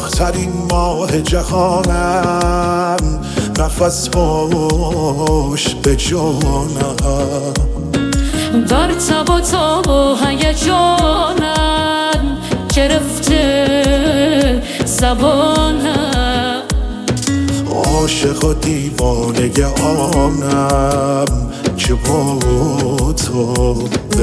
آخترین ماه جهانم، نفس باش به جانم. در تب و تاب و هیجانم گرفته زبانم. عاشق و دیوانه آنم که با تو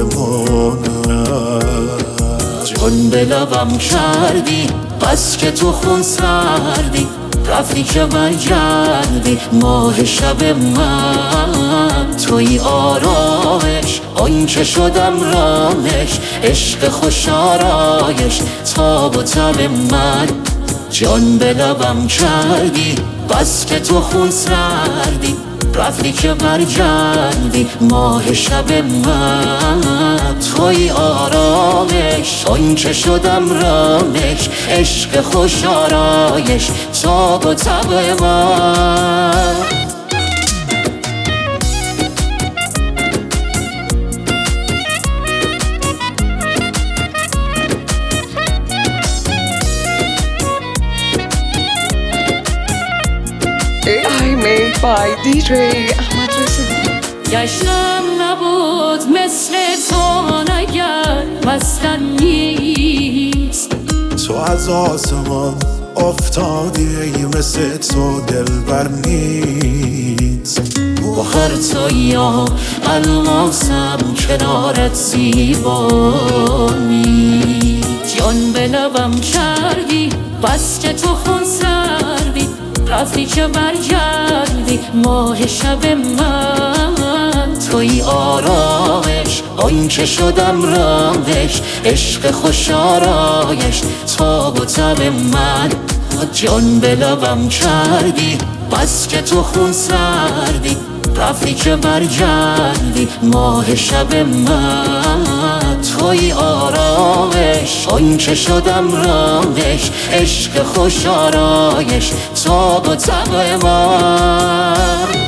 بمانم. جان به لبم کردی بس که تو خون سردی، رفتی که برگردی ماه شب من. توی آرامش آنچه شدم رامش، عشق خوش آرایش تاب و تب من. جان به لبم کردی بس که تو خون سردی، رفتی که برگردی ماه شب من. توی آرامش آنچه شدم رامش، عشق خوش آرایش تاب و تب من. AI made by DJ Ahmad Reza. گشتم نبود مثل تو نگر مثلا نیست. تو از آسمان افتادی مثل تو دلبر نیست. با هر تویا الماسم کنارت زیبانی. جان به لبم کردی بس که تو خون سردی، رفتی که برگردی ماه شب من. توی آرامش آنچه شدم رامش، عشق خوش آرایش تاب و تب من. جان به لبم کردی بس که تو خون سردی، رفتی که برگردی ماه شب من. توی آرامش آنچه شدم رامش، عشق خوش آرایش تاب و تب من.